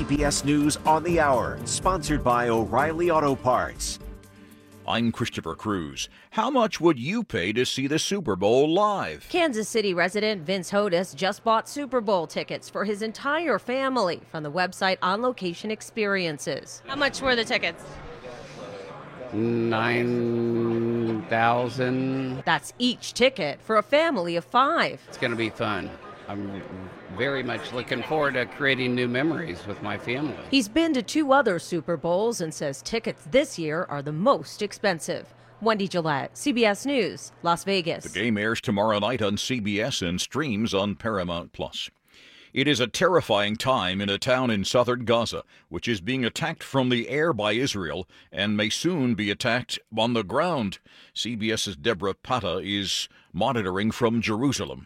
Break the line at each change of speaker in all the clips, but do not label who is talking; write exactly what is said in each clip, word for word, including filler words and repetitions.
C B S News on the Hour, sponsored by O'Reilly Auto Parts.
I'm Christopher Cruz. How much would you pay to see the Super Bowl live?
Kansas City resident Vince Hodes just bought Super Bowl tickets for his entire family from the website On Location Experiences.
How much were the tickets?
nine thousand.
That's each ticket for a family of five.
It's going to be fun. I'm very much looking forward to creating new memories with my family.
He's been to two other Super Bowls and says tickets this year are the most expensive. Wendy Gillette, C B S News, Las Vegas.
The game airs tomorrow night on C B S and streams on Paramount Plus. It is a terrifying time in a town in southern Gaza, which is being attacked from the air by Israel and may soon be attacked on the ground. CBS's Deborah Pata is monitoring from Jerusalem.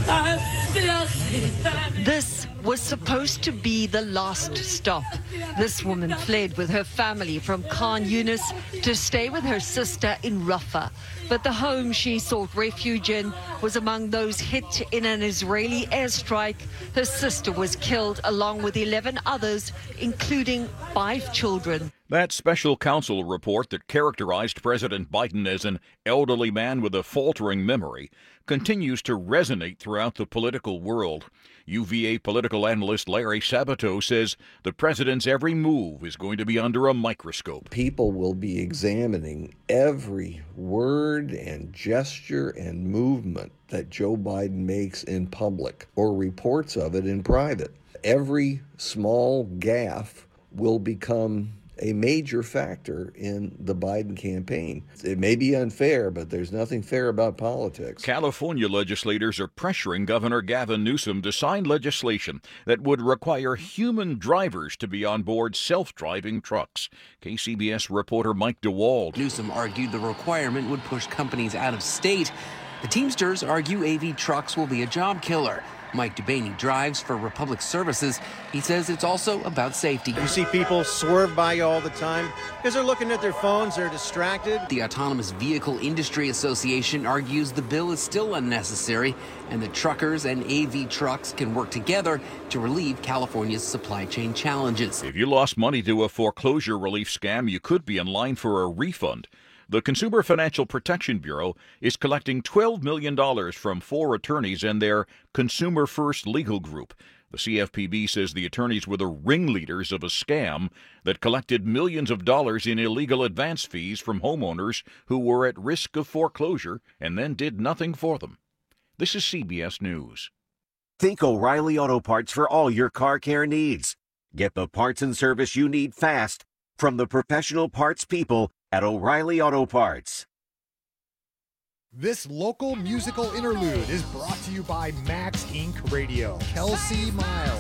This was supposed to be the last stop. This woman fled with her family from Khan Yunis to stay with her sister in Rafah. But the home she sought refuge in was among those hit in an Israeli airstrike. Her sister was killed along with eleven others, including five children.
That special counsel report that characterized President Biden as an elderly man with a faltering memory continues to resonate throughout the political world. U V A political analyst Larry Sabato says the president's every move is going to be under a microscope.
People will be examining every word and gesture and movement that Joe Biden makes in public or reports of it in private. Every small gaffe will become a major factor in the Biden campaign. It may be unfair, but there's nothing fair about politics.
California legislators are pressuring Governor Gavin Newsom to sign legislation that would require human drivers to be on board self-driving trucks. K C B S reporter Mike DeWald.
Newsom argued the requirement would push companies out of state. The Teamsters argue A V trucks will be a job killer. Mike Debaney drives for Republic Services. He says it's also about safety.
You see people swerve by you all the time because they're looking at their phones, they're distracted.
The Autonomous Vehicle Industry Association argues the bill is still unnecessary and that truckers and A V trucks can work together to relieve California's supply chain challenges.
If you lost money to a foreclosure relief scam, you could be in line for a refund. The Consumer Financial Protection Bureau is collecting twelve million dollars from four attorneys and their Consumer First Legal Group. The C F P B says the attorneys were the ringleaders of a scam that collected millions of dollars in illegal advance fees from homeowners who were at risk of foreclosure and then did nothing for them. This is C B S News.
Think O'Reilly Auto Parts for all your car care needs. Get the parts and service you need fast from the professional parts people at O'Reilly Auto Parts.
This local musical interlude is brought to you by Max Incorporated. Radio. Kelsey Miles.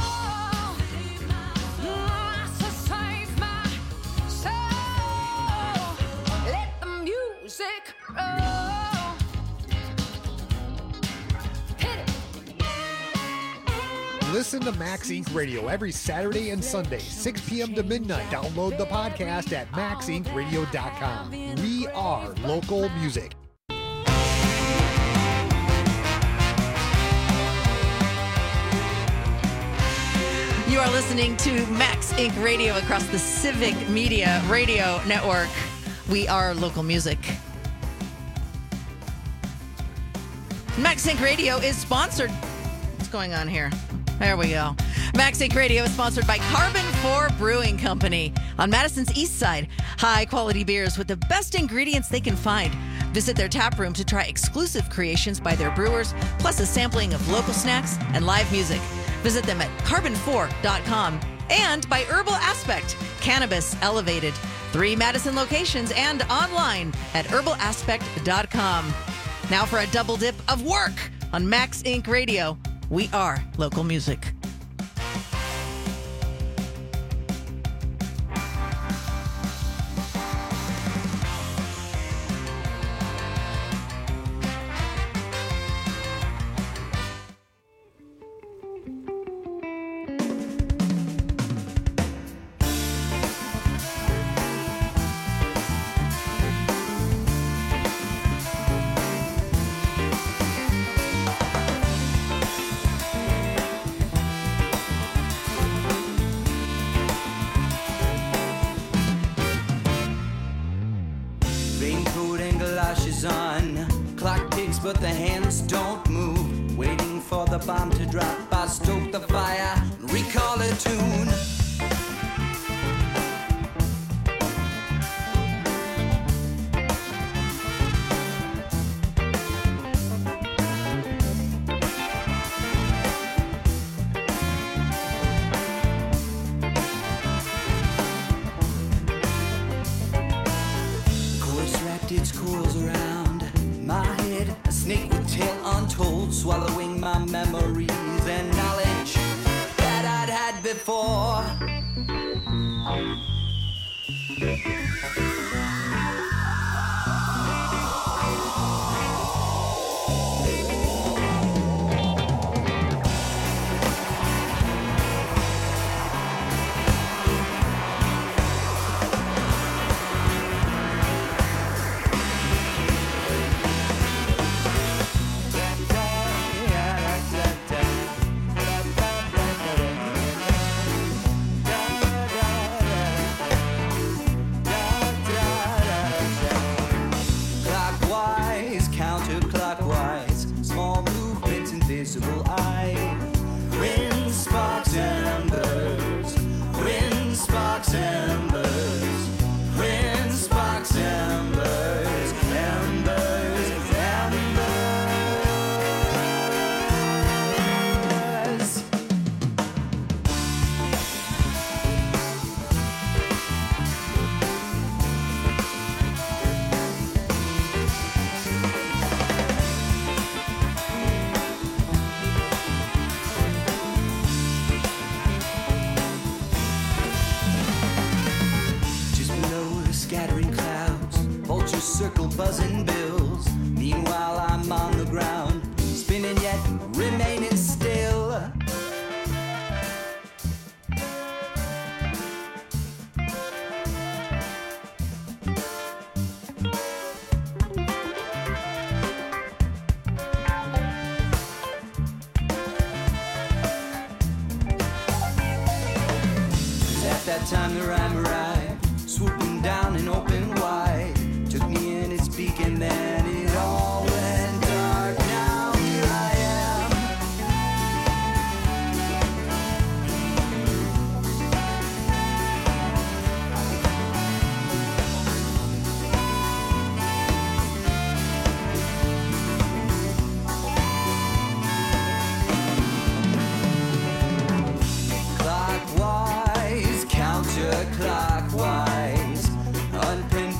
Listen to Max Incorporated. Radio every Saturday and Sunday, six p.m. to midnight. Download the podcast at max inc radio dot com. We are local music.
You are listening to Max Incorporated. Radio across the Civic Media Radio Network. We are local music. Max Incorporated. Radio is sponsored. What's going on here? There we go. Max Incorporated. Radio is sponsored by Carbon four Brewing Company on Madison's East Side. High-quality beers with the best ingredients they can find. Visit their tap room to try exclusive creations by their brewers, plus a sampling of local snacks and live music. Visit them at carbon four dot com. And by Herbal Aspect, Cannabis Elevated. Three Madison locations and online at herbal aspect dot com. Now for a double dip of work on Max Incorporated. Radio. We are local music.
clock ticks, but the hands don't move. Waiting for the bomb to drop, I stoke the fire, recall a tune. Its coils around my head, a snake with tail untold, swallowing my memories and knowledge that I'd had before. Circle buzzing bills. Meanwhile I'm on the ground, spinning yet remaining still. At that time the rhyme arrived, swooping down and open wide. Took me in its beak and then it all went dark. Now here I am. Clockwise, counterclockwise, unpinned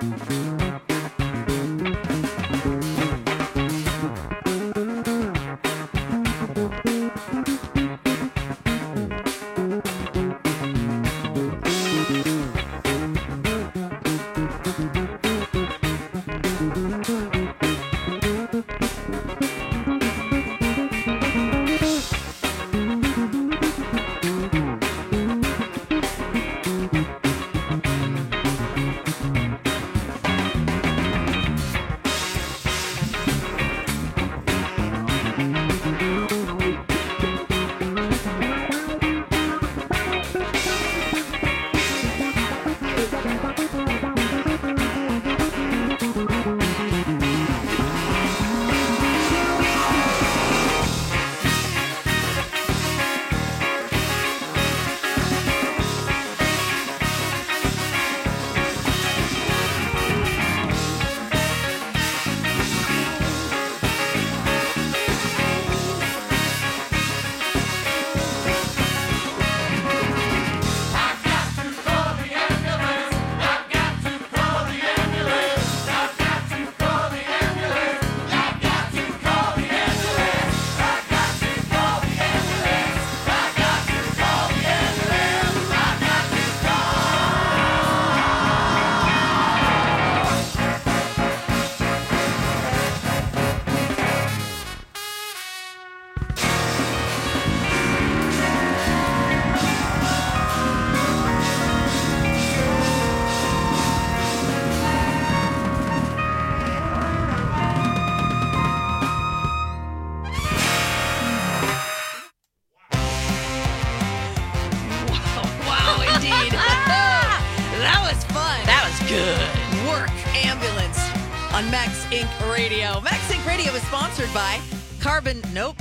on Max Inc Radio. Max Inc Radio is sponsored by Carbon. Nope.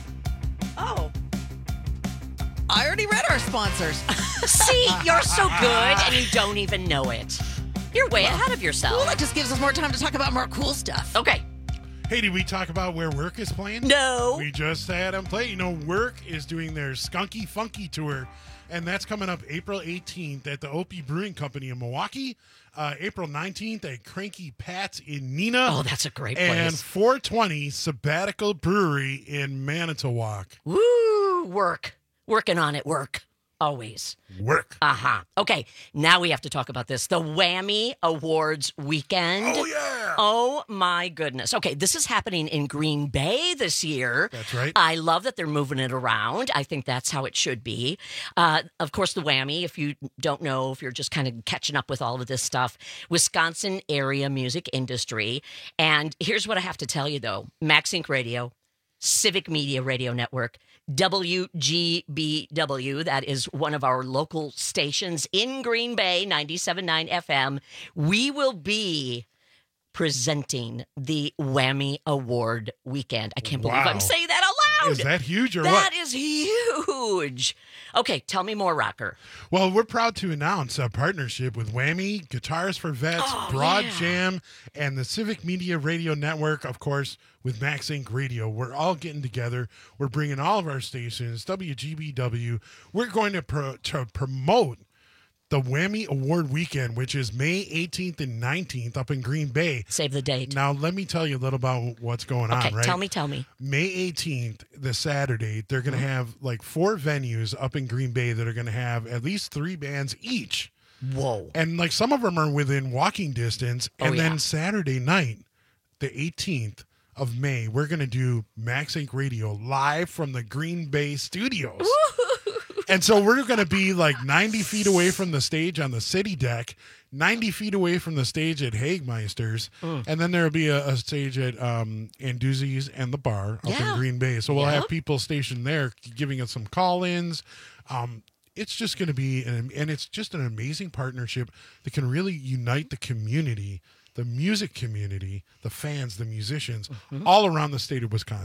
Oh. I already read our sponsors.
See, you're so good and you don't even know it. You're way well, ahead of yourself.
Well, that just gives us more time to talk about more cool stuff.
Okay.
Hey, did we talk about where Work is playing?
No.
We just had them play. You know, Work is doing their Skunky Funky tour, and that's coming up April eighteenth at the Opie Brewing Company in Milwaukee, uh, April nineteenth at Cranky Pat's in Neenah.
Oh, that's a great place.
And four twenty Sabbatical Brewery in Manitowoc.
Woo! Work. Working on it. Work. Always.
Work.
Uh-huh. Okay, now we have to talk about this. The Whammy Awards weekend.
Oh, yeah.
Oh, my goodness. Okay, this is happening in Green Bay this year.
That's right.
I love that they're moving it around. I think that's how it should be. Uh, of course, the Whammy, if you don't know, if you're just kind of catching up with all of this stuff, Wisconsin area music industry. And here's what I have to tell you, though. Max Inc Radio, Civic Media Radio Network, W G B W, that is one of our local stations in Green Bay, ninety-seven point nine F M. We will be presenting the Whammy Award weekend. I can't believe
Wow.
I'm saying that out loud.
Is that huge or
that
what?
That is huge. Okay, tell me more, Rocker.
Well, we're proud to announce a partnership with Whammy, Guitars for Vets,
Oh,
Broad
yeah.
Jam, and the Civic Media Radio Network, of course, with Max Inc Radio. We're all getting together. We're bringing all of our stations, W G B W. We're going to, pro- to promote the Whammy Award Weekend, which is May eighteenth and nineteenth up in Green Bay.
Save the date.
Now, let me tell you a little about what's going
Okay,
on, right?
tell me, tell me.
May eighteenth, the Saturday, they're going to have like four venues up in Green Bay that are going to have at least three bands each.
Whoa.
And like some of them are within walking distance.
Oh,
And then
yeah.
Saturday night, the eighteenth of May, we're going to do Max Inc Radio live from the Green Bay studios. And so we're going to be like ninety feet away from the stage on the city deck, ninety feet away from the stage at Hagmeister's,
Mm.
and then there'll be a, a stage at um, Anduzzi's and the bar up
Yeah.
in Green Bay. So we'll
Yep.
have people stationed there giving us some call-ins. Um, it's just going to be, an, and it's just an amazing partnership that can really unite the community, the music community, the fans, the musicians,
Mm-hmm.
all around the state of Wisconsin.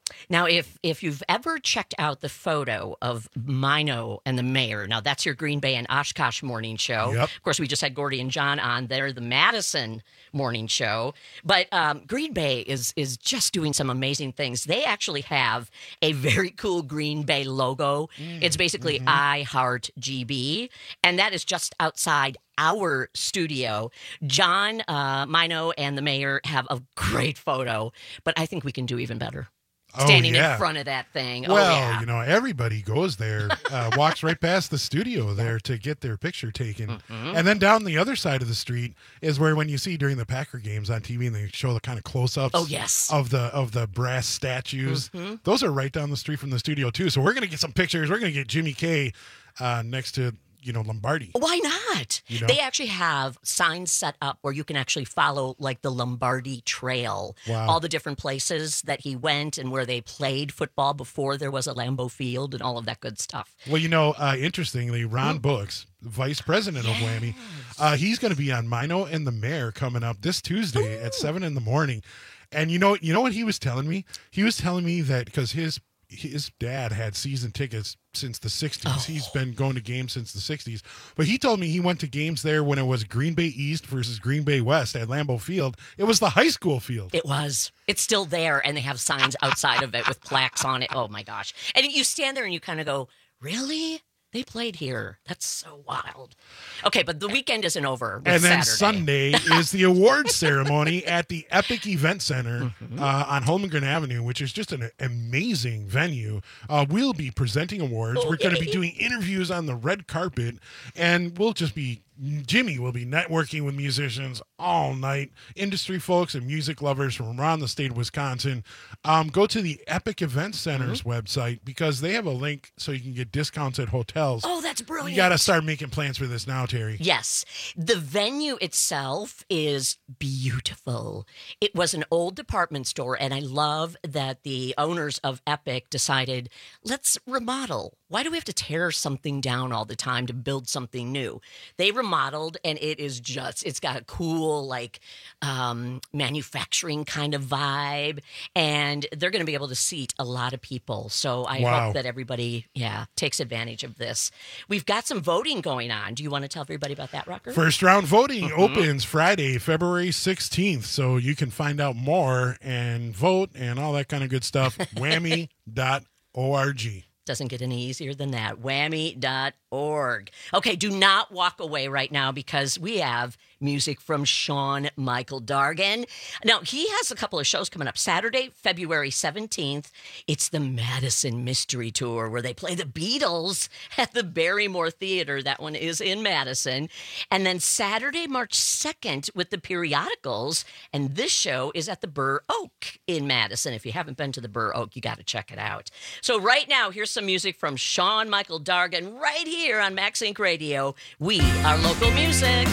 Now, if if you've ever checked out the photo of Mino and the mayor, now that's your Green Bay and Oshkosh morning show.
Yep.
Of course, we just had Gordy and John on. They're the Madison morning show. But um, Green Bay is is just doing some amazing things. They actually have a very cool Green Bay logo. Mm, it's basically mm-hmm. I Heart G B, and that is just outside our studio. John, uh, Mino, and the mayor have a great photo, but I think we can do even better. Standing
oh, yeah.
in front of that thing.
Well,
oh, yeah.
you know, everybody goes there, uh, walks right past the studio there to get their picture taken. Mm-hmm. And then down the other side of the street is where when you see during the Packer games on T V and they show the kind of close-ups
oh, yes.
of the of the brass statues.
Mm-hmm.
Those are right down the street from the studio, too. So we're going to get some pictures. We're going to get Jimmy K uh, next to you know, Lombardi.
Why not?
You know?
They actually have signs set up where you can actually follow like the Lombardi Trail.
Wow.
All the different places that he went and where they played football before there was a Lambeau Field and all of that good stuff.
Well, you know, uh, interestingly, Ron
Mm.
Books, vice president
yes.
of Whammy, uh, he's going to be on Mino and the Mayor coming up this Tuesday
Ooh.
at seven in the morning. And you know, you know what he was telling me? He was telling me that because his his dad had season tickets since the sixties. Oh. He's been going to games since the sixties. But he told me he went to games there when it was Green Bay East versus Green Bay West at Lambeau Field. It was the high school field.
It was. It's still there, and they have signs outside of it with plaques on it. Oh, my gosh. And you stand there and you kind of go, really? They played here. That's so wild. Okay, but the weekend isn't over.
And then
Saturday.
Sunday is the awards ceremony at the Epic Event Center
Mm-hmm.
uh, on Holmgren Avenue, which is just an amazing venue. Uh, we'll be presenting awards.
Oh,
We're going to be
yay.
doing interviews on the red carpet, and we'll just be Jimmy will be networking with musicians all night, industry folks and music lovers from around the state of Wisconsin. Um, go to the Epic Event Center's
Mm-hmm.
website because they have a link so you can get discounts at hotels.
Oh, that's brilliant.
You got to start making plans for this now, Terry.
Yes. The venue itself is beautiful. It was an old department store, and I love that the owners of Epic decided, let's remodel. Why do we have to tear something down all the time to build something new? They remodeled, and it is just, it's got a cool, like, um, manufacturing kind of vibe, and they're going to be able to seat a lot of people. So I
Wow.
hope that everybody, yeah, takes advantage of this. We've got some voting going on. Do you want to tell everybody about that, Rucker?
First round voting
Mm-hmm.
opens Friday, February sixteenth. So you can find out more and vote and all that kind of good stuff. whammy dot org.
Doesn't get any easier than that. whammy dot org. Okay, do not walk away right now because we have music from Sean Michael Dargan. Now, he has a couple of shows coming up. Saturday, February seventeenth, it's the Madison Mystery Tour where they play the Beatles at the Barrymore Theater. That one is in Madison. And then Saturday, March second with the Periodicals. And this show is at the Burr Oak in Madison. If you haven't been to the Burr Oak, you got to check it out. So right now, here's some music from Sean Michael Dargan right here on Max Inc Radio. We are local music.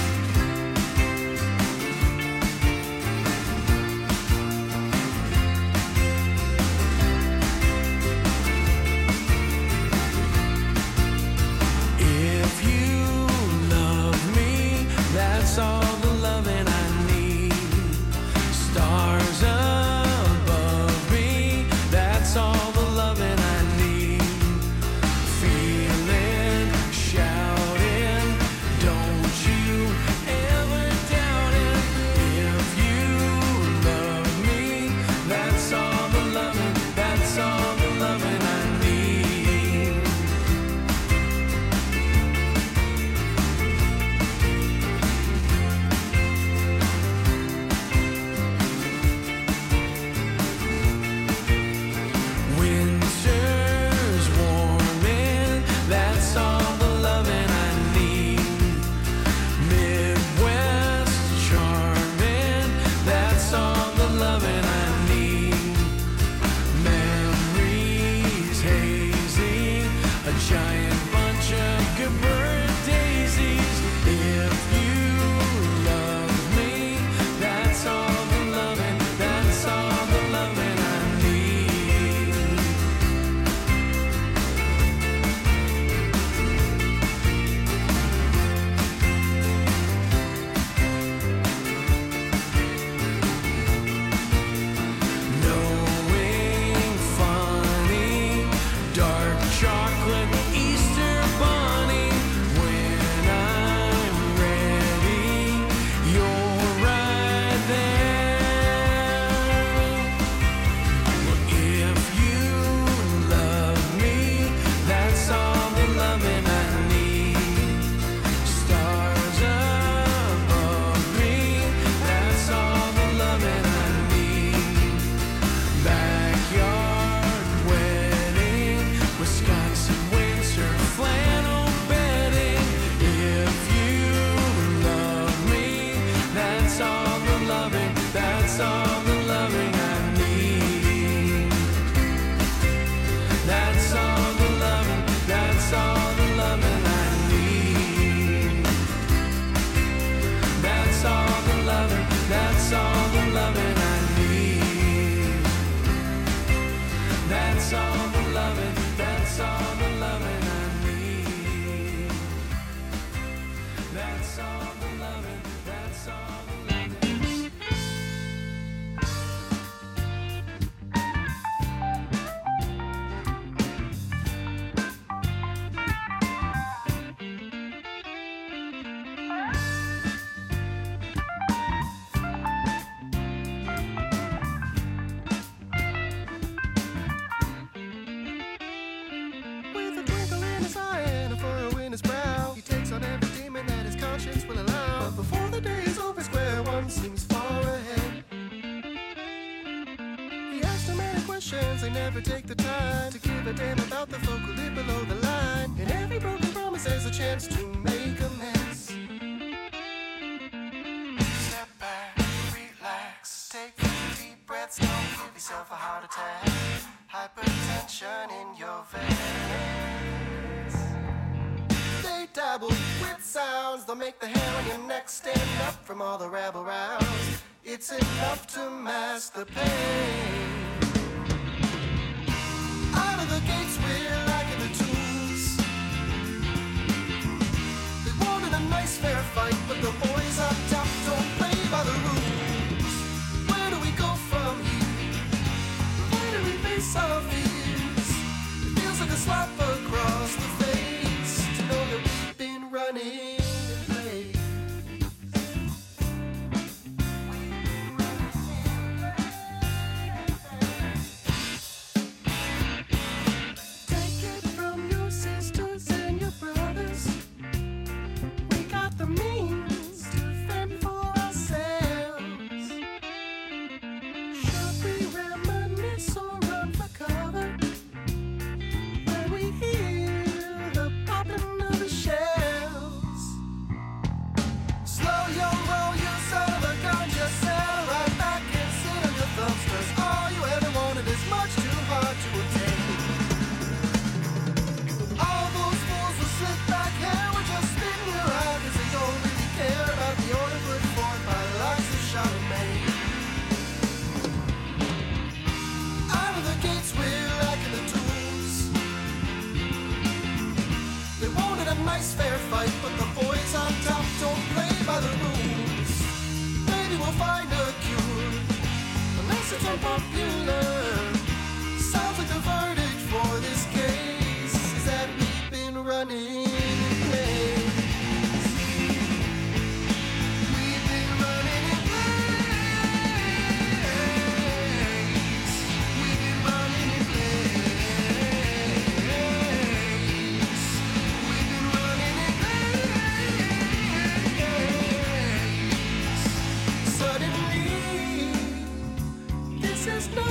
If you love me, that's all the loving I need. Stars above me, that's all the loving I need. Feeling, shouting, don't you That's all the loving, that's all the loving I need. That's all the loving, that's all the loving I need. That's all the loving, that's all the loving I need. That's all the loving, that's all the loving I need. That's all the loving, that's all the loving.
With a twinkle in his eye and a furrow in his brow, he takes on every demon that his conscience will allow. But before the day is over, square one seems far ahead. He asks too many questions, they never take the time to give a damn about the folk who live below the line. In every broken promise, there's a chance to make amends. Step back, relax, take deep breaths, don't give yourself a heart attack. Hypertension in your veins. They dabble with sounds, they'll make the hair on your neck stand up from all the rabble rouse. It's enough to mask the pain. Out of the gates we're lacking the tools. They wanted a nice fair fight, but the boys up top don't play by the rules. Where do we go from here? Where do we face our fears? It feels like a slap across the face to know that we've been running in place. Take it from your sisters and your brothers. We got the means to fend for ourselves. Should we reminisce or run for cover when we hear the popping of the shells? Slow your roll, you son of a gun, just settle right back and sit on your thumbs, 'cause all you ever wanted is much too hard to obtain. All those fools with slick back hair were just spitting your eye, 'cause they don't really care about the order put forth by the likes of Charlemagne. Out of the gates we're lacking the tools. They wanted a nice fair fight, but the boys on top don't play by the rules. Maybe we'll find a cure, unless it's unpopular. Sounds like the verdict for this case is that we've been running in place. We've been running in place. We've been running in place. We've been running in place. Suddenly, this is not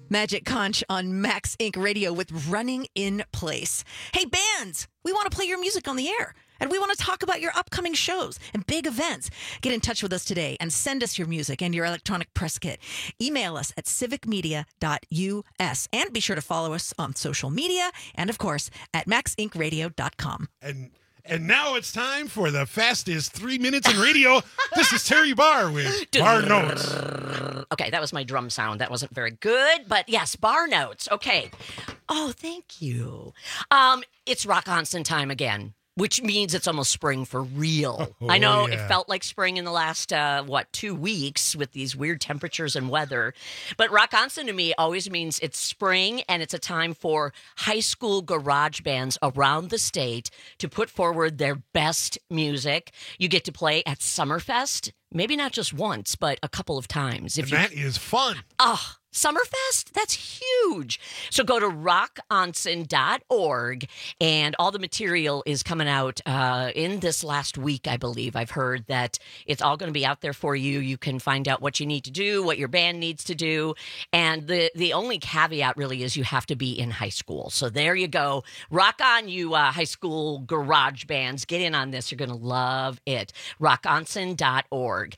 Magic Conch on Max Incorporated. Radio with Running in Place. Hey, bands, we want to play your music on the air. And we want to talk about your upcoming shows and big events. Get in touch with us today and send us your music and your electronic press kit. Email us at civic media dot u s. And be sure to follow us on social media and, of course, at max inc radio dot com.
And and now it's time for the fastest three minutes in radio. This is Terry Barr with Bar Notes.
Okay, that was my drum sound. That wasn't very good, but yes, Bar Notes. Okay. Oh, thank you. Um, it's Rock Onsen time again, which means it's almost spring for real.
Oh,
I know
yeah.
It felt like spring in the last, uh, what, two weeks with these weird temperatures and weather. But Rock Onsen to me always means it's spring and it's a time for high school garage bands around the state to put forward their best music. You get to play at Summerfest, maybe not just once, but a couple of times. If
And
you,
that is fun.
Oh, Summerfest? That's huge. So go to rock onsen dot org, and all the material is coming out uh, in this last week, I believe. I've heard that it's all going to be out there for you. You can find out what you need to do, what your band needs to do. And the, the only caveat really is you have to be in high school. So there you go. Rock on, you uh, high school garage bands. Get in on this. You're going to love it. rock onsen dot org.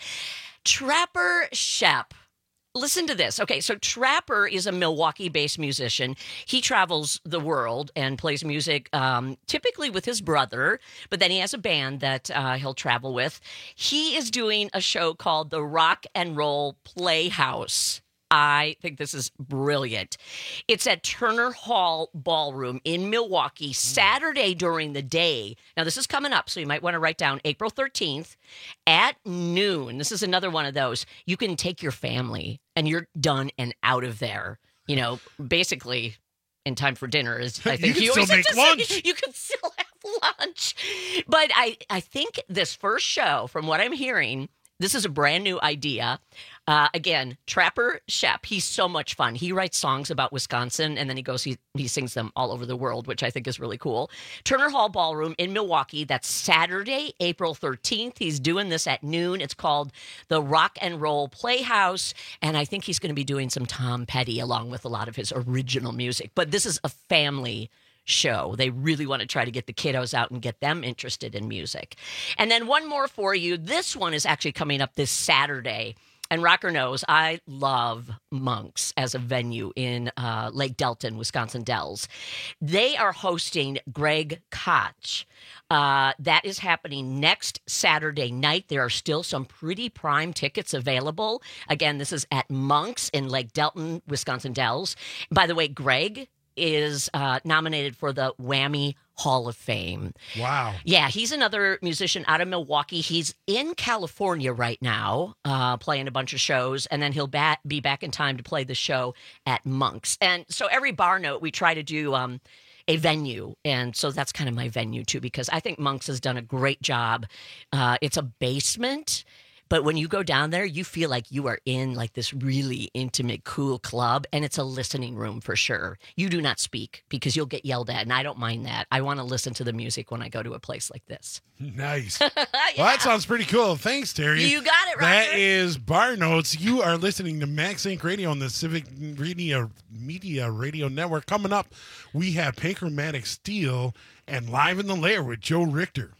Trapper Shep. Listen to this. Okay, so Trapper is a Milwaukee-based musician. He travels the world and plays music um, typically with his brother, but then he has a band that uh, he'll travel with. He is doing a show called the Rock and Roll Playhouse. I think this is brilliant. It's at Turner Hall Ballroom in Milwaukee, Saturday during the day. Now, this is coming up, so you might want to write down April thirteenth at noon. This is another one of those. You can take your family, and you're done and out of there. You know, basically, in time for dinner is, I think
you can
you
still
always have
make
to say,
lunch.
you can still have lunch. But I, I think this first show, from what I'm hearing, this is a brand new idea. Uh, again, Trapper Shep, he's so much fun. He writes songs about Wisconsin, and then he goes, he, he sings them all over the world, which I think is really cool. Turner Hall Ballroom in Milwaukee, that's Saturday, April thirteenth. He's doing this at noon. It's called the Rock and Roll Playhouse, and I think he's going to be doing some Tom Petty along with a lot of his original music. But this is a family show. They really want to try to get the kiddos out and get them interested in music. And then one more for you. This one is actually coming up this Saturday. And Rocker knows I love Monks as a venue in uh, Lake Delton, Wisconsin Dells. They are hosting Greg Koch. Uh, that is happening next Saturday night. There are still some pretty prime tickets available. Again, this is at Monks in Lake Delton, Wisconsin Dells. By the way, Greg is uh, nominated for the Whammy Hall of Fame.
Wow.
Yeah, he's another musician out of Milwaukee. He's in California right now, uh, playing a bunch of shows, and then he'll bat- be back in time to play the show at Monks. And so every bar note, we try to do um, a venue, and so that's kind of my venue too, because I think Monks has done a great job. Uh, it's a basement, but when you go down there, you feel like you are in like this really intimate, cool club, and it's a listening room for sure. You do not speak because you'll get yelled at, and I don't mind that. I want to listen to the music when I go to a place like this.
Nice.
Yeah.
Well, that sounds pretty cool. Thanks, Terry.
You got it, Roger.
That is Bar Notes. You are listening to Max Inc Radio on the Civic Media, Media Radio Network. Coming up, we have Panchromatic Steel and Live in the Lair with Joe Richter.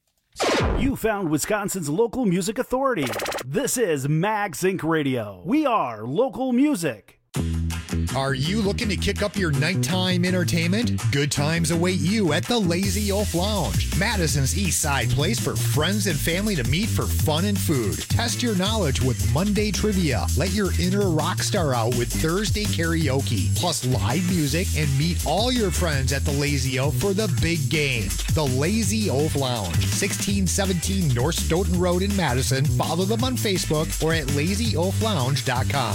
You found Wisconsin's local music authority. This is Max Inc Radio. We are local music.
Are you looking to kick up your nighttime entertainment? Good times await you at the Lazy Oaf Lounge, Madison's East Side place for friends and family to meet for fun and food. Test your knowledge with Monday trivia. Let your inner rock star out with Thursday karaoke, plus live music, and meet all your friends at the Lazy Oaf for the big game. The Lazy Oaf Lounge, sixteen seventeen North Stoughton Road in Madison. Follow them on Facebook or at lazy oaf lounge dot com.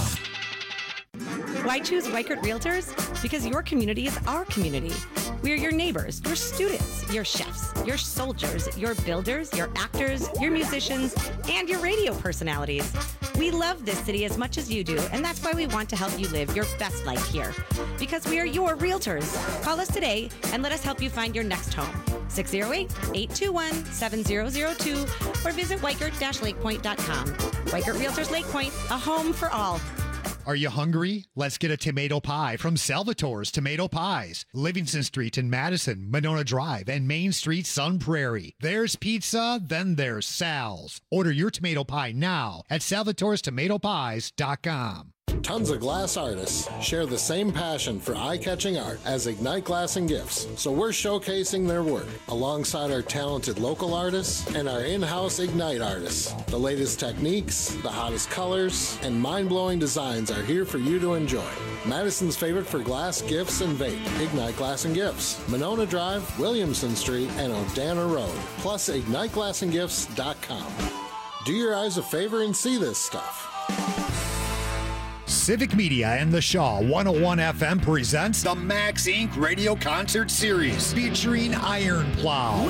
Why choose Weichert Realtors? Because your community is our community. We are your neighbors, your students, your chefs, your soldiers, your builders, your actors, your musicians, and your radio personalities. We love this city as much as you do, and that's why we want to help you live your best life here. Because we are your realtors. Call us today and let us help you find your next home. six oh eight, eight two one, seven oh oh two or visit weichert dash lake point dot com. Weichert Realtors Lake Point, a home for all.
Are you hungry? Let's get a tomato pie from Salvatore's Tomato Pies. Livingston Street in Madison, Monona Drive, and Main Street, Sun Prairie. There's pizza, then there's Sal's. Order your tomato pie now at salvatores tomato pies dot com.
Tons of glass artists share the same passion for eye-catching art as Ignite Glass and Gifts, so we're showcasing their work alongside our talented local artists and our in-house Ignite artists. The latest techniques, the hottest colors, and mind-blowing designs are here for you to enjoy. Madison's favorite for glass, gifts, and vape, Ignite Glass and Gifts, Monona Drive, Williamson Street, and Odana Road, plus ignite glass and gifts dot com. Do your eyes a favor and see this stuff.
Civic Media and the Shaw one oh one F M presents the Max Incorporated Radio Concert Series featuring Iron Plow.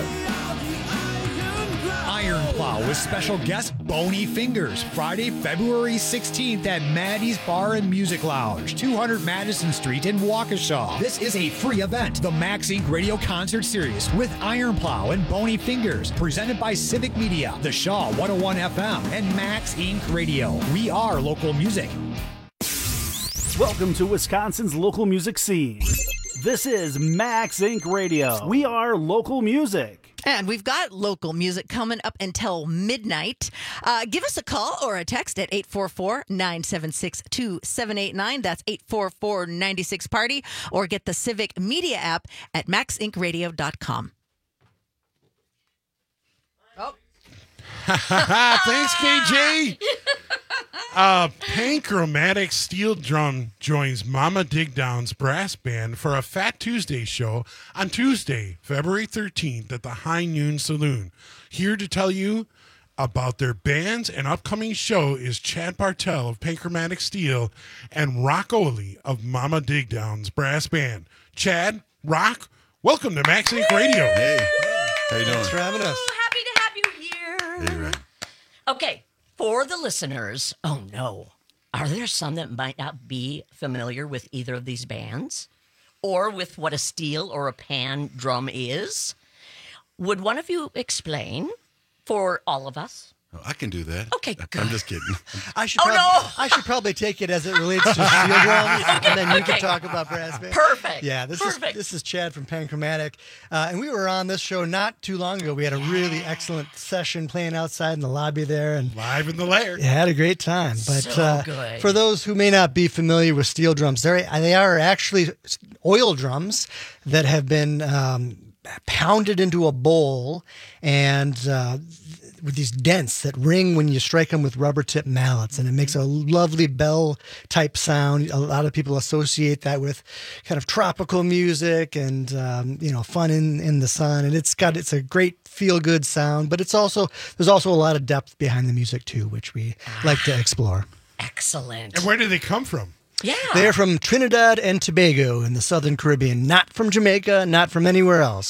Iron Plow with special guest Bony Fingers, Friday, February sixteenth at Maddie's Bar and Music Lounge, two hundred Madison Street in Waukesha. This is a free event. The Max Incorporated Radio Concert Series with Iron Plow and Bony Fingers, presented by Civic Media, the Shaw one oh one F M, and Max Incorporated Radio. We are local music.
Welcome to Wisconsin's local music scene. This is Max Incorporated Radio. We are local music.
And we've got local music coming up until midnight. Uh, give us a call or a text at eight four four, nine seven six, two seven eight nine. That's eight four four, nine six, party. Or get the Civic Media app at max inc radio dot com.
Oh. Thanks, K J. Uh, Panchromatic Steel Drum joins Mama Digdown's brass band for a Fat Tuesday show on Tuesday, February thirteenth at the High Noon Saloon. Here to tell you about their bands and upcoming show is Chad Bartell of Panchromatic Steel and Rock Oley of Mama Digdown's brass band. Chad, Rock, welcome to Max Inc Radio.
Hey, how you doing?
Thanks for having us. Happy to have you here.
Hey, right.
Okay. For the listeners, oh no, are there some that might not be familiar with either of these bands or with what a steel or a pan drum is? Would one of you explain for all of us?
Oh, I can do that.
Okay, good.
I'm just kidding.
I should
Oh,
prob-
no!
I should probably take it as it relates to steel drums,
Okay,
and then you
okay.
can talk about brass band.
Perfect.
Yeah, this
Perfect.
is this is Chad from Panchromatic, uh, and we were on this show not too long ago. We had a really excellent session playing outside in the lobby there, and
live in the lair.
Yeah, had a great time. But
So
uh,
good.
for those who may not be familiar with steel drums, they're, they are actually oil drums that have been um, pounded into a bowl and. Uh, with these dents that ring when you strike them with rubber tip mallets, and it makes a lovely bell type sound. A lot of people associate that with kind of tropical music and um, you know, fun in, in the sun. And it's got it's a great feel good sound, but it's also there's also a lot of depth behind the music too, which we like to explore.
Excellent.
And where do they come from?
Yeah.
They're from Trinidad and Tobago in the Southern Caribbean, not from Jamaica, not from anywhere else.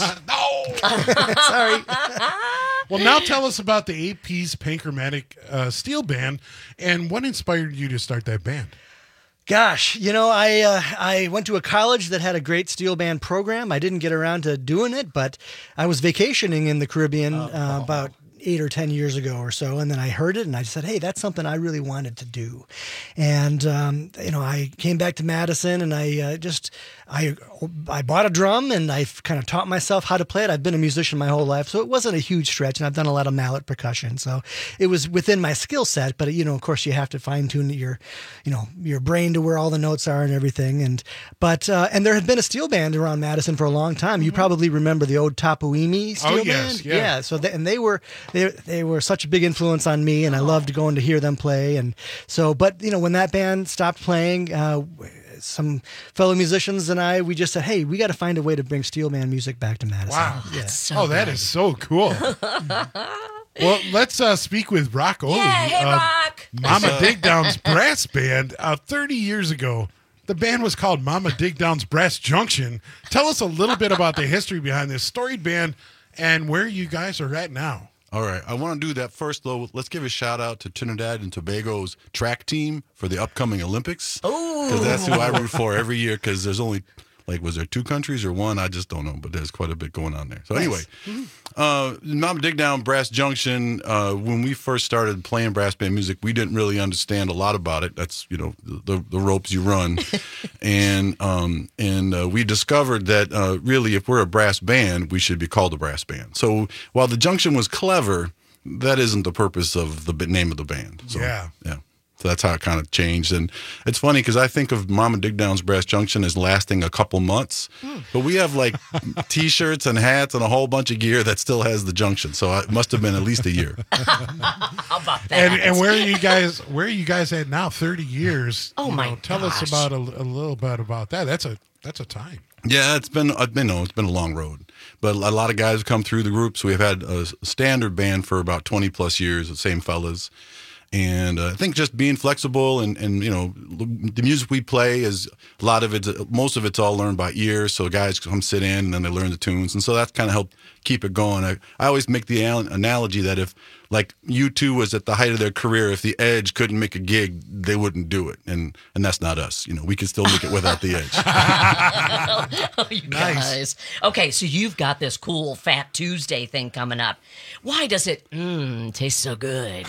Sorry.
Well, now tell us about the eight-piece Panchromatic uh, Steel Band and what inspired you to start that band.
Gosh, you know, I uh, I went to a college that had a great steel band program. I didn't get around to doing it, but I was vacationing in the Caribbean uh, about eight or ten years ago or so, and then I heard it, and I said, hey, that's something I really wanted to do. And, um, you know, I came back to Madison, and I uh, just, I I bought a drum, and I kind of taught myself how to play it. I've been a musician my whole life, so it wasn't a huge stretch, and I've done a lot of mallet percussion, so it was within my skill set, but, you know, of course, you have to fine-tune your, you know, your brain to where all the notes are and everything, and, but, uh, and there had been a steel band around Madison for a long time. You probably remember the old Tapuimi steel
Oh, yes,
band?
yeah.
Yeah, so they, and they were, they, they were such a big influence on me, and I loved going to hear them play, and so, but, you know, when that band stopped playing, uh, some fellow musicians and I, we just said, hey, we got to find a way to bring steel band music back to Madison.
Wow.
Yeah.
oh, that is so cool. Well, let's uh, speak with Rock Oley.
Yeah, hey,
uh,
Rock.
Mama Digdown's brass band. Uh, thirty years ago, the band was called Mama Digdown's Brass Junction. Tell us a little bit about the history behind this storied band and where you guys are at now.
All right, I want to do that first, though. Let's give a shout out to Trinidad and Tobago's track team for the upcoming Olympics.
Oh,
because that's who I root for every year. Because there's only like, was there two countries or one? I just don't know, but there's quite a bit going on there. So anyway,
Nice.
uh, Mama Dig Down, Brass Junction, uh, when we first started playing brass band music, we didn't really understand a lot about it. That's, you know, the, the ropes you run. and um, and uh, we discovered that uh, really if we're a brass band, we should be called a brass band. So while the Junction was clever, that isn't the purpose of the b- name of the band. So,
Yeah.
Yeah. So that's how it kind of changed. And it's funny because I think of Mama Dig Down's Brass Junction as lasting a couple months. But we have like T-shirts and hats and a whole bunch of gear that still has the Junction. So it must have been at least a year.
How about that?
And, and where are you guys? Where are you guys at now? Thirty years.
Oh,
You
my
know, Tell
gosh.
us about a, a little bit about that. That's a that's a time.
Yeah, it's been, uh, you know, it's been a long road. But a lot of guys have come through the group. So we've had a standard band for about twenty plus years, the same fellas. And uh, I think just being flexible and, and, you know, the music we play is a lot of it, most of it's all learned by ear. So guys come sit in and then they learn the tunes. And so that's kind of helped keep it going. I, I always make the al- analogy that if like U two was at the height of their career, if the Edge couldn't make a gig, they wouldn't do it. And and that's not us. You know, we can still make it without the Edge.
Oh, you guys. Okay, so you've got this cool Fat Tuesday thing coming up. Why does it mm, taste so good?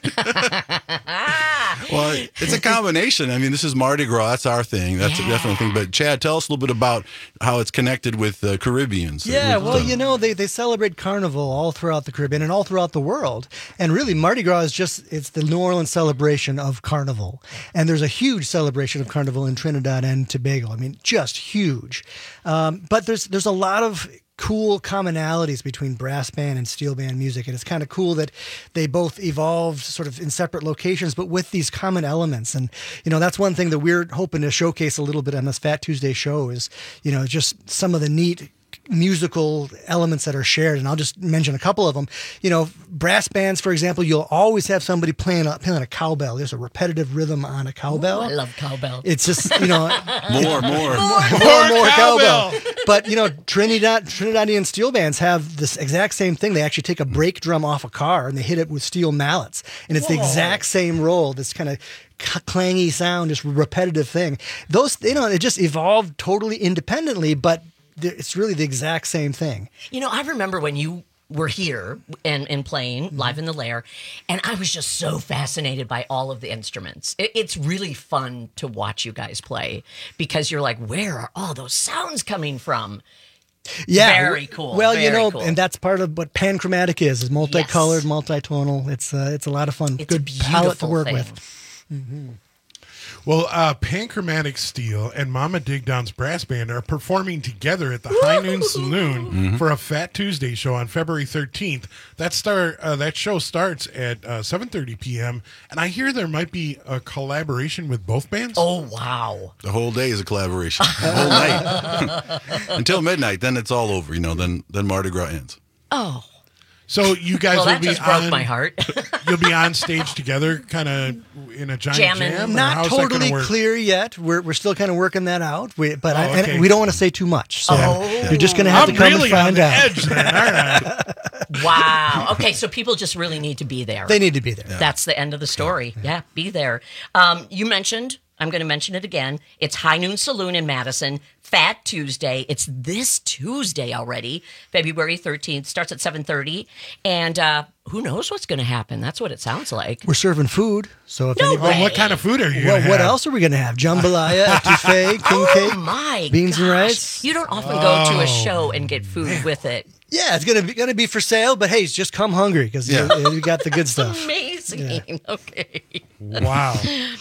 Well, it's a combination. I mean, this is Mardi Gras. That's our thing. That's
Yeah.
a definite thing. But Chad, tell us a little bit about how it's connected with the Caribbeans.
Yeah,
With,
well,
uh,
you know, they, they celebrate Carnival all throughout the Caribbean and all throughout the world. And really, Mardi Gras is just, it's the New Orleans celebration of Carnival. And there's a huge celebration of Carnival in Trinidad and Tobago. I mean, just huge. Um, but there's there's a lot of cool commonalities between brass band and steel band music. And it's kind of cool that they both evolved sort of in separate locations, but with these common elements. And, you know, that's one thing that we're hoping to showcase a little bit on this Fat Tuesday show is, you know, just some of the neat musical elements that are shared. And I'll just mention a couple of them. You know, brass bands, for example, you'll always have somebody playing a, playing a cowbell. There's a repetitive rhythm on a cowbell.
Ooh, I love cowbell.
It's just, you know,
more, more,
more, more, more cowbell. But, you know, Trinidad, Trinidadian steel bands have this exact same thing. They actually take a brake drum off a car and they hit it with steel mallets. And it's
Whoa.
the exact same roll, this kind of clangy sound, just repetitive thing. Those, you know, it just evolved totally independently, but it's really the exact same thing.
You know, I remember when you were here and, and playing
Mm-hmm.
live in the Lair, and I was just so fascinated by all of the instruments. It, it's really fun to watch you guys play because you're like, where are all those sounds coming from?
Yeah,
Very cool.
Well, you
very
know,
cool.
and that's part of what panchromatic is, is multicolored, multitonal. It's uh, it's a lot of fun.
It's a
Good palette to
beautiful
work
thing.
with. Mm-hmm.
Well, uh, Panchromatic Steel and Mama Dig Down's brass band are performing together at the High Noon Saloon
Mhm.
for a Fat Tuesday show on February thirteenth. That start uh, that show starts at uh, seven thirty p.m. and I hear there might be a collaboration with both bands.
Oh, wow.
The whole day is a collaboration. The whole night. Until midnight. Then it's all over. You know, then, then Mardi Gras ends.
Oh.
So you guys
Well,
will
that
be
just broke
on,
my heart.
You'll be on stage together, kind of in a giant
Jamming.
jam. or
Not
how's that gonna
totally
work?
clear yet. We're we're still kind of working that out. We, but I,
Oh, okay.
and we don't want to say too much. So
Oh.
you're just going to have
I'm
to come
really
and
on
find
the
out.
edge then. All right.
Wow. Okay, so people just really need to be there.
They need to be there.
That's the end of the story. Yeah, be there. Um, you mentioned, I'm going to mention it again. It's High Noon Saloon in Madison, Fat Tuesday. It's this Tuesday already, February thirteenth. Starts at seven thirty. And uh, who knows what's going to happen? That's what it sounds like.
We're serving food. So if
No
anybody,
Well, what kind of food are you
well,
going to
what
have?
else are we going to have? Jambalaya, etouffee, king
Oh,
cake,
my
beans and
gosh.
rice.
You don't often go to
Oh.
a show and get food with it.
Yeah, it's gonna be gonna be for sale, but hey, just come hungry because
Yeah.
you, you got the good stuff.
Amazing. Okay.
Wow.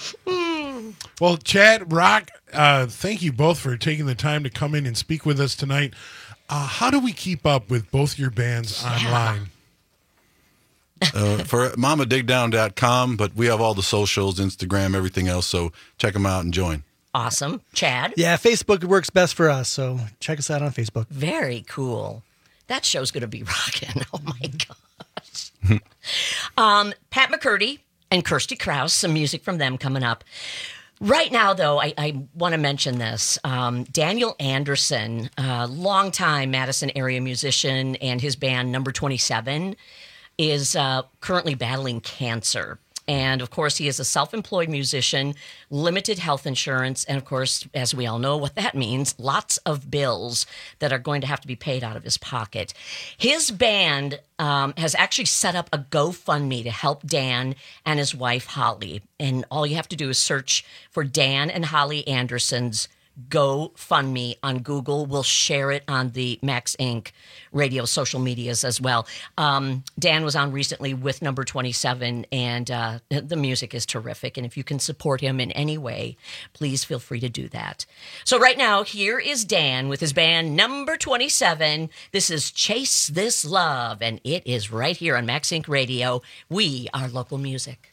Well, Chad, Rock, uh, thank you both for taking the time to come in and speak with us tonight. Uh, how do we keep up with both your bands online?
Uh, for mama dig down dot com, but we have all the socials, Instagram, everything else. So check them out and join.
Awesome. Chad?
Yeah, Facebook works best for us, so check us out on Facebook.
Very cool. That show's going to be rocking. Oh, my gosh. um, Pat McCurdy and Kirsty Krause, some music from them coming up. Right now, though, I, I want to mention this. Um, Daniel Anderson, uh, longtime Madison area musician, and his band Number twenty-seven is uh, currently battling cancer. And of course, he is a self-employed musician, limited health insurance, and of course, as we all know what that means, lots of bills that are going to have to be paid out of his pocket. His band um, has actually set up a GoFundMe to help Dan and his wife, Holly. And all you have to do is search for Dan and Holly Anderson's GoFundMe on Google. We'll share it on the Max Incorporated radio social medias as well. Um, Dan was on recently with Number twenty-seven, and uh, the music is terrific. And if you can support him in any way, please feel free to do that. So right now, here is Dan with his band Number twenty-seven. This is Chase This Love, and it is right here on Max Incorporated Radio. We are local music.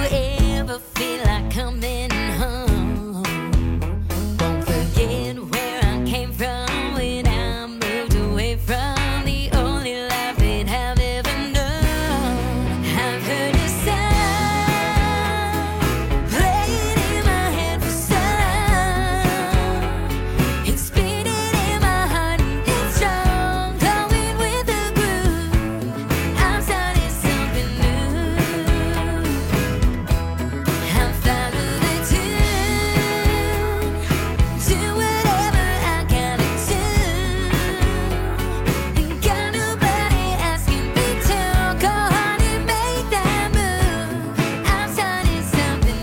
ever feel like coming home, won't forget where I came from when I moved away from the only life that I've ever known. I've heard a sound playing in my head for sound. It's beating in my heart and it's strong, going with the groove. I'm starting something new. I'm following the tune, do whatever I gotta do. Ain't got nobody asking me to go on and make that move. I'm starting something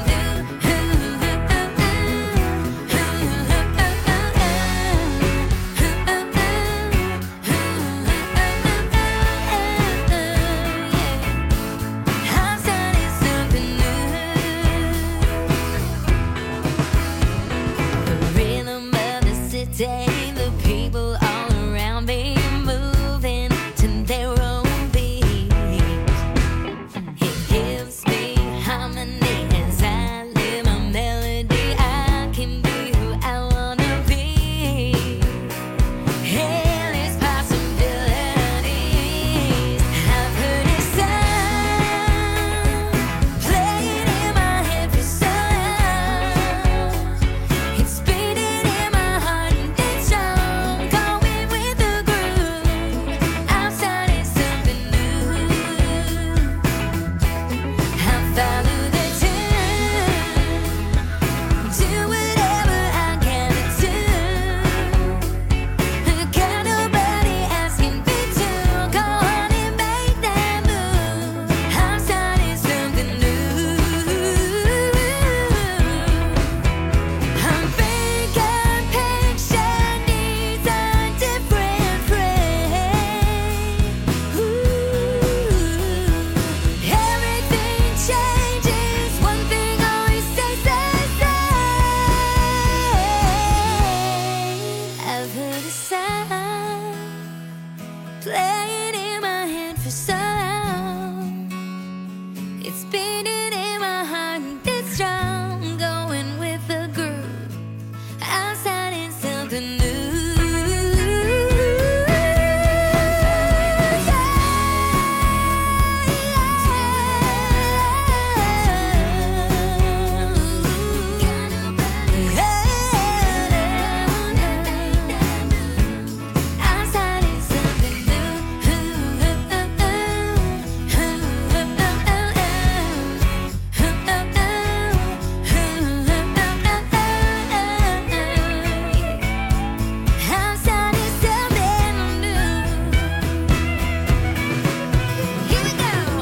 I'm starting something new. The rhythm of the city, the people all around me moving to their own beat. It gives me harmony as I live my melody. I can be who I wanna be. Endless possibilities. I've heard it sound playing in my head for so long. It's beating in my heart and it's strong, going with the groove. I'm starting something new. I follow the tune, do whatever I gotta do. Got nobody asking me to go on and make that move. I'm starting something new. I'm big and patient, needs a different frame. Ooh, everything changes, one thing always stays the same. I've heard a sound playing in my head for so long. It's beating in my heart and it's strong, going with the groove. I'm starting something new. I'm starting something I'm starting something new. Here we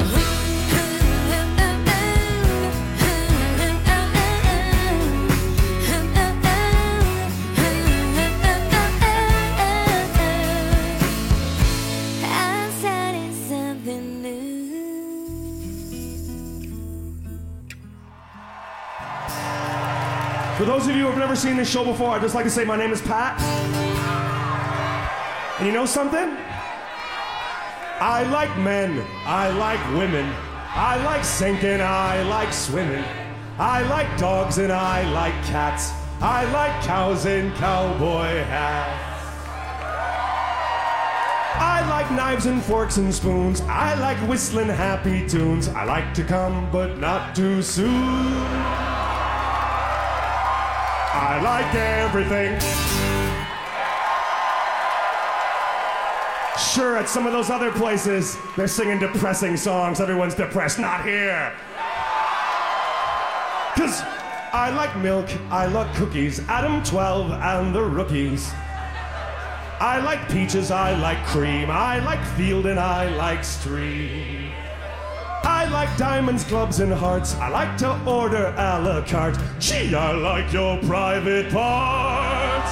go. I'm starting something new.
For those of you who have never seen this show before, I'd just like to say my name is Pat. And you know something? I like men, I like women, I like sinking, I like swimming, I like dogs and I like cats, I like cows in cowboy hats. I like knives and forks and spoons, I like whistling happy tunes, I like to come but not too soon. I like everything. Sure, at some of those other places, they're singing depressing songs. Everyone's depressed. Not here. Cause I like milk, I like cookies, Adam twelve and the Rookies. I like peaches, I like cream, I like field and I like stream. I like diamonds, clubs, and hearts. I like to order a la carte. Gee, I like your private parts.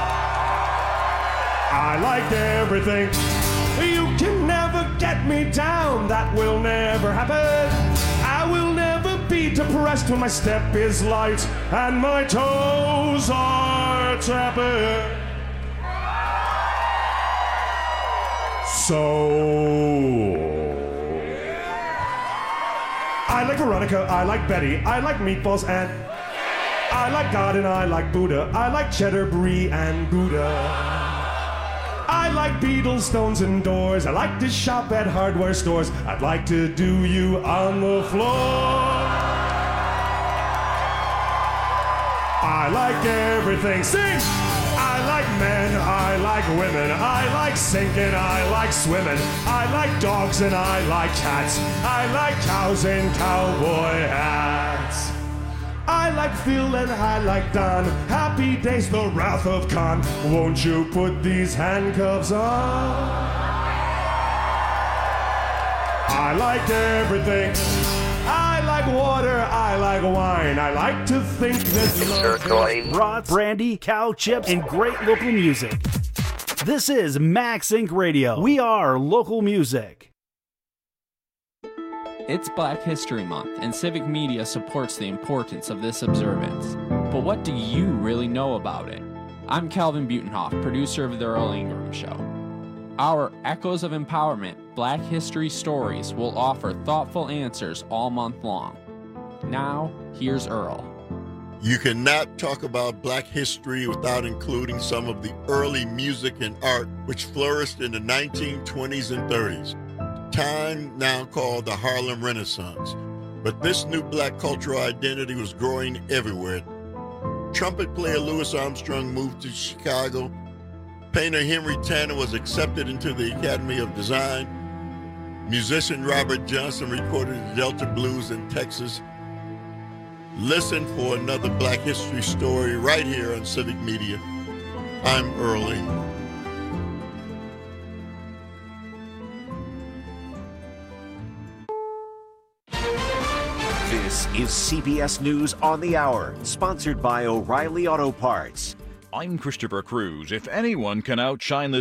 I like everything. You can never get me down. That will never happen. I will never be depressed when my step is light and my toes are tapping. So I like like Veronica, I like Betty, I like meatballs and I like God and I like Buddha, I like cheddar, brie, and Gouda. I like Beatles, Stones, and Doors, I like to shop at hardware stores, I'd like to do you on the floor. I like everything, sing! I like men, I like women, I like sinking, I like swimming, I like dogs and I like cats, I like cows and cowboy hats. I like Phil and I like Don, happy days, the wrath of Khan. Won't you put these handcuffs on? I like everything. I like water, I like wine, I like to think that love
Brats, brandy, cow chips, and great local music. This is Max Inc Radio. We are local music.
It's Black History Month, and Civic Media supports the importance of this observance. But what do you really know about it? I'm Calvin Butenhoff, producer of The Earl Ingram Show. Our Echoes of Empowerment Black History Stories will offer thoughtful answers all month long. Now, here's Earl.
You cannot talk about Black history without including some of the early music and art which flourished in the nineteen twenties and thirties. Time now called the Harlem Renaissance, but this new black cultural identity was growing everywhere. Trumpet player Louis Armstrong moved to Chicago. Painter Henry Tanner was accepted into the Academy of Design. Musician Robert Johnson recorded the Delta Blues in Texas. Listen for another Black history story right here on Civic Media. I'm Earl Ingram.
This is C B S News on the Hour, sponsored by O'Reilly Auto Parts.
I'm Christopher Cruz. If anyone can outshine the